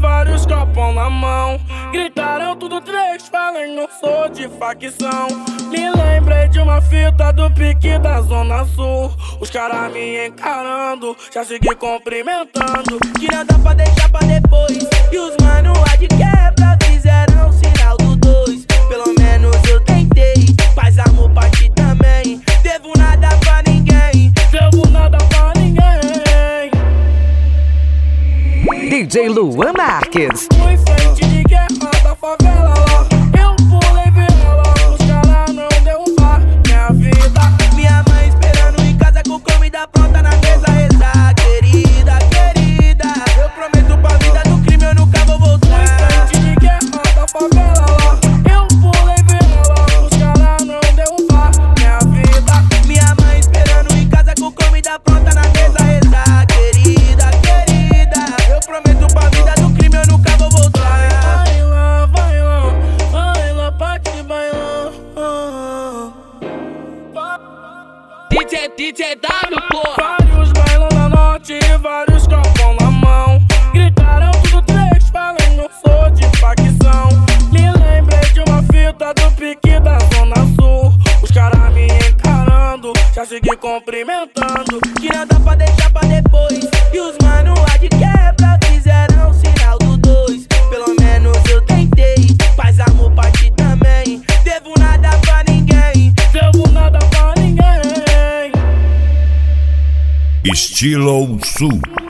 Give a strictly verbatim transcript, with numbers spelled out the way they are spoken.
vários copão na mão. Gritaram tudo três, falei não sou de facção. Me lembrei de uma fita do pique da Zona Sul. Os caras me encarando, já segui cumprimentando. Que não dá pra deixar pra depois. E os mano lá de quebra fizeram o sinal do dois. Pelo menos eu tentei, paz, amor pra ti também. Devo nada pra ninguém, devo nada pra ninguém. D J Luan Marques. Fui frente de guerra da favela lá. Eu pulei vela, os caras não derrubar minha vida. Minha mãe esperando em casa com comida pronta na mesa. Reza, querida, querida, eu prometo pra vida do crime eu nunca vou voltar. Fui frente de guerra da favela lá. Eu pulei vela, os caras não derrubar minha vida. Minha mãe esperando em casa com comida pronta na mesa. Reza, querida, querida, eu prometo pra vida do crime eu nunca vou voltar. Vai lá, vai lá, vai lá pra te bailar. D J, D J W, porra. Vários bailam na norte e vários copão na mão. Gritaram tudo três, falei não sou de facção. Me lembrei de uma fita do pique da Zona Sul. Os caras me encarando, já segui cumprimentando. Que não dá pra deixar pra depois. E os mano lá de quebra fizeram o sinal do dois. Pelo menos eu tentei, paz, amor pra ti também. Devo nada pra ninguém, devo nada pra ninguém. Estilo Sul.